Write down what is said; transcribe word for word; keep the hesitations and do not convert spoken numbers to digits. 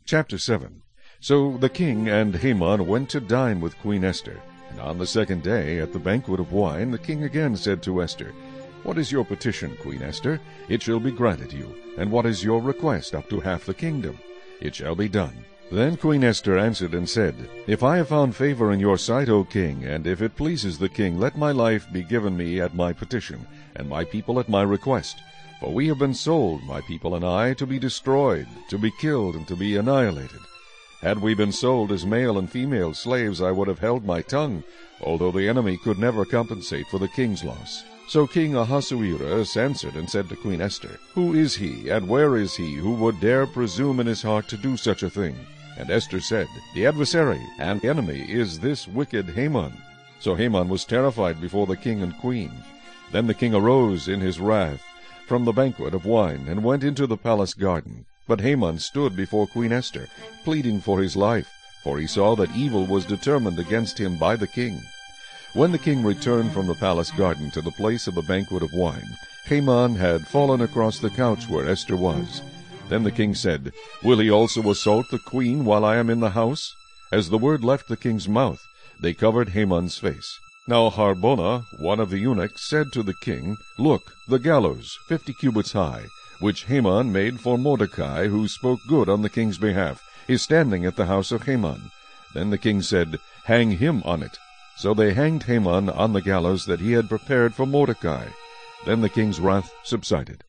Chapter seven. So the king and Haman went to dine with Queen Esther. And on the second day, at the banquet of wine, the king again said to Esther, What is your petition, Queen Esther? It shall be granted you. And what is your request up to half the kingdom? It shall be done. Then Queen Esther answered and said, If I have found favor in your sight, O king, and if it pleases the king, let my life be given me at my petition, and my people at my request. For we have been sold, my people and I, to be destroyed, to be killed, and to be annihilated. Had we been sold as male and female slaves, I would have held my tongue, although the enemy could never compensate for the king's loss. So King Ahasuerus answered and said to Queen Esther, Who is he, and where is he, who would dare presume in his heart to do such a thing? And Esther said, The adversary and enemy is this wicked Haman. So Haman was terrified before the king and queen. Then the king arose in his wrath from the banquet of wine, and went into the palace garden. But Haman stood before Queen Esther, pleading for his life, for he saw that evil was determined against him by the king. When the king returned from the palace garden to the place of the banquet of wine, Haman had fallen across the couch where Esther was. Then the king said, Will he also assault the queen while I am in the house? As the word left the king's mouth, they covered Haman's face. Now Harbona, one of the eunuchs, said to the king, Look, the gallows, fifty cubits high, which Haman made for Mordecai, who spoke good on the king's behalf, is standing at the house of Haman. Then the king said, Hang him on it. So they hanged Haman on the gallows that he had prepared for Mordecai. Then the king's wrath subsided.